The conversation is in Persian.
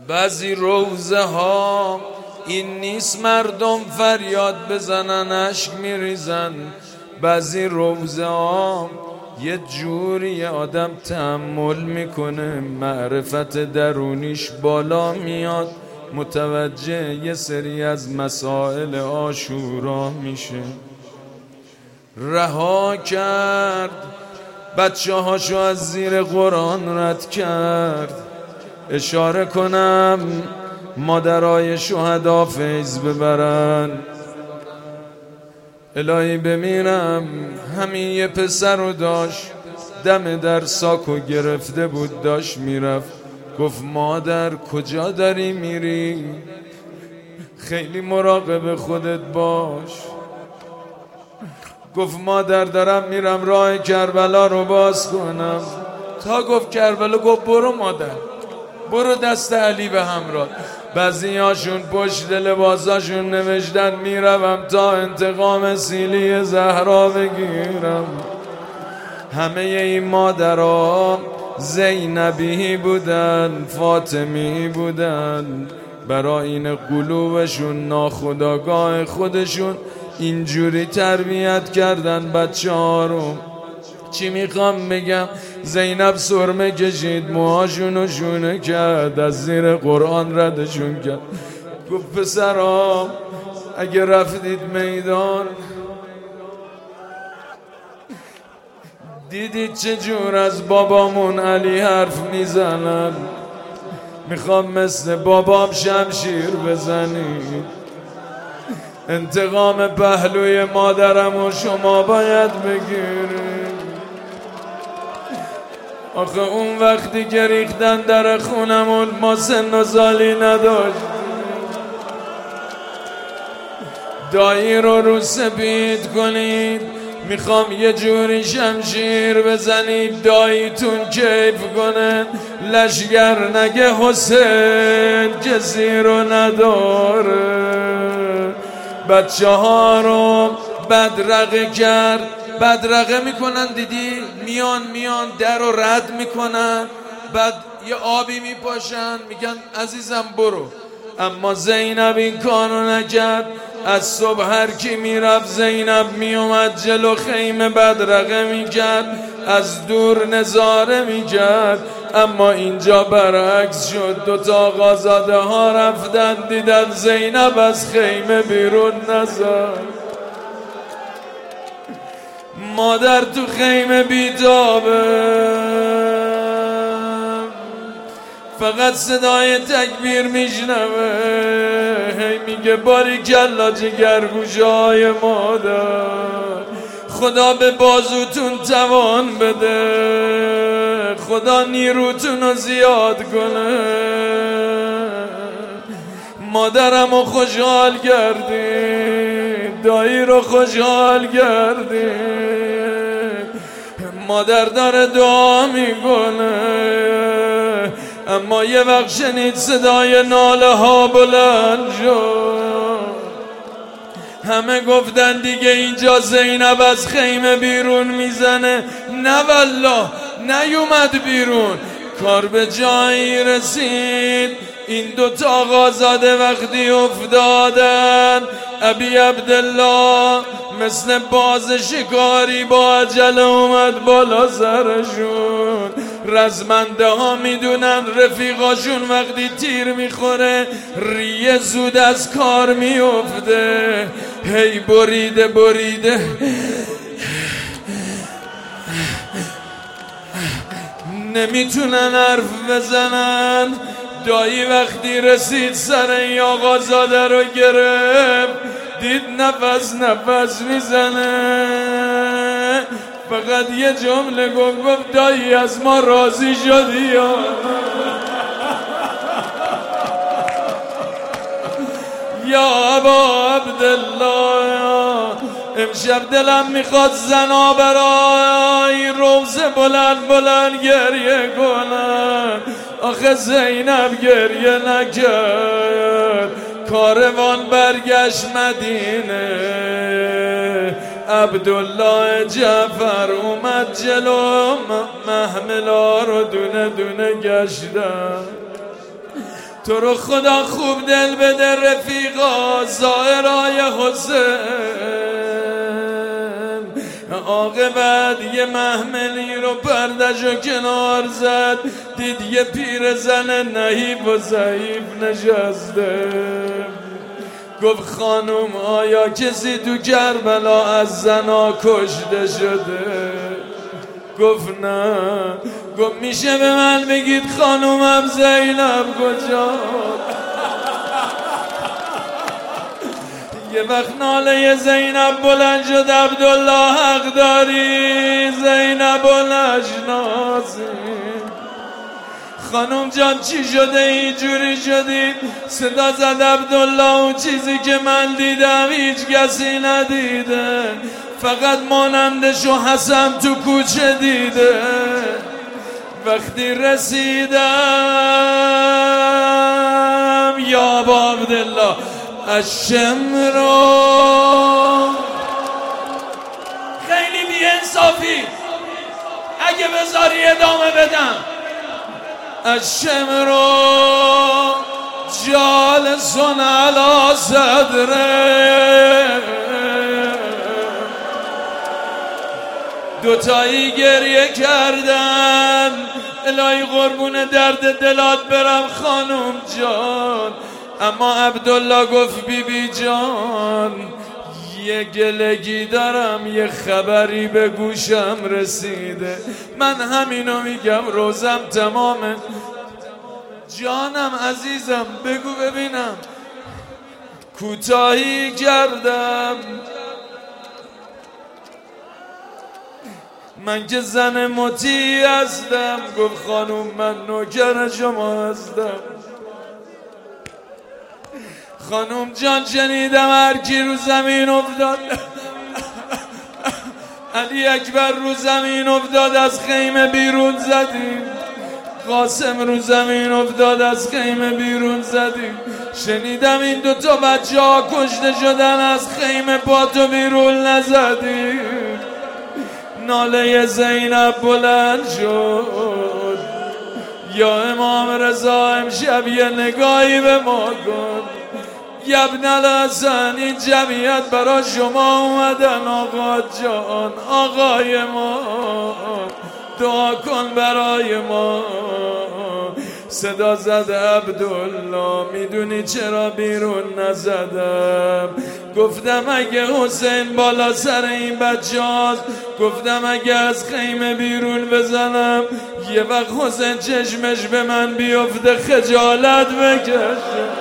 بعضی روزه ها این نیست مردم فریاد بزنن اشک میریزن، بعضی روزه ها یه جوری آدم تحمل میکنه، معرفت درونیش بالا میاد، متوجه یه سری از مسائل عاشورا میشه. رها کرد بچه هاشو از زیر قرآن رد کرد. اشاره کنم مادرای شهدا فیض ببرن. الهی بمیرم همین یه پسر رو داشت، دم در ساکو گرفته بود، داشت میرفت، گفت مادر کجا داری میری؟ خیلی مراقب خودت باش. گفت مادر دارم میرم راه کربلا رو باز کنم. تا گفت کربلا، گفت برو مادر، برو دست علی به همراه. بعضی هاشون پشت لباساشون نوشتن میروم تا انتقام سیلی زهرا بگیرم. همه این مادرها زینبی بودن، فاطمی بودن، برای این قلوبشون ناخودآگاه خودشون اینجوری تربیت کردن بچه ها رو. چی میخوام بگم؟ زینب سرمه کشید، موهاشونو شونه کرد، از زیر قرآن ردشون کرد. گفت پسرام اگه رفتید میدان دیدید چجور از بابامون علی حرف میزنن، میخوام مثل بابام شمشیر بزنید. انتقام پهلوی مادرم و شما باید بگیرید. آخه اون وقتی که ریختن در خونمون ما سن و سالی نداشت. دایی رو سپید کنید، میخوام یه جوری شمشیر بزنید داییتون کیف کنه. لشگر نگه حسین کسی رو نداره. بچه ها رو بدرقه کرد. بدرقه میکنن، دیدی میان در رو رد میکنن، بعد یه آبی میپاشن میگن عزیزم برو. اما زینب این کارو نکرد. از صبح هر کی میرفت زینب میومد جلو خیمه بدرقه میکرد، از دور نظاره میکرد. اما اینجا برعکس شد، دوتا آقازاده ها رفتن دیدن زینب از خیمه بیرون نزد. مادر تو خیمه بیتابه، فقط صدای تکبیر میشنوه. هی میگه باریکلا جگرگوشه های مادر، خدا به بازوتون توان بده، خدا نیروتون رو زیاد کنه. مادرم رو خوشحال کردی، دایی رو خوشحال کردی. مادر داره دعا میکنه. اما یه وقت شنید صدای ناله ها بلند شد. همه گفتن دیگه اینجا زینب از خیمه بیرون میزنه. نه والله نیومد بیرون. کار به جایی رسید، این دوتا آقازاده وقتی افتادن، ابی عبدالله مثل باز شکاری با عجله اومد بالا سرشون. رزمنده ها میدونن رفیقاشون وقتی تیر میخوره ریه زود از کار میفته. هی بریده نمیتونن حرف بزنن. دایی وقتی رسید سر این آقازاده رو گرفت، دید نفس میزنه. فقط یه جمله گفت دایی از ما راضی شدی یا یا ابا عبدالله. امشب دلم میخواد زنا برای روزه بلند گریه کنن. آخه زینب گریه نکرد. کاروان برگشت مدینه، عبدالله جعفر اومد جلو، محملا رو دونه گشتن. تو رو خدا خوب دل بده رفیقا زائرای حسین. عاقبت یه محملی رو پردشو کنار زد، دید یه پیر زن نحیف و ضعیف نشسته. گفت خانوم آیا کسی تو کربلا از زنا کشته شده؟ گفت نه. گفت میشه به من بگید خانومم زینب کجا؟ یه وقت ناله زینب بلند شد، عبدالله حق داری زینب و نشناسی. خانم جان چی شده اینجوری شدی؟ صدا زد عبدالله اون چیزی که من دیدم هیچ کسی ندیده، فقط مانندشو حسن تو کوچه دیده. وقتی رسیدم یا با عبدالله الشمرو، خیلی بی انصافی اگه بذاری ادامه بدم. الشمرو جالسون علی صدره، دوتایی گریه کردن. الهی قربون درد دلات برم خانم جان. اما عبدالله گفت بیبی جان یه گلگی دارم، یه خبری به گوشم رسیده، من همینو میگم روزم تمامه. جانم عزیزم بگو ببینم. کوتاهی کردم من که زن مطیع هستم. گفت خانوم من نوکر شما هستم. خانوم جان شنیدم هر کی رو زمین افتاد علی اکبر رو زمین افتاد از خیمه بیرون زدیم، قاسم رو زمین افتاد از خیمه بیرون زدیم. شنیدم این دوتا بچه ها کشته شدن از خیمه با تو بیرون نزدیم. ناله زینب بلند شد، یا امام رضا امشب یه نگاهی به ما کن. ابن الحسن این جمعیت برای شما اومدن آقا جان، آقای ما دعا کن برای ما. صدا زد عبدالله میدونی چرا بیرون نزدم؟ گفتم اگه حسین بالا سر این بچه هاست، گفتم اگه از خیمه بیرون بزنم یه وقت حسین چشمش به من بیفته خجالت بکشه.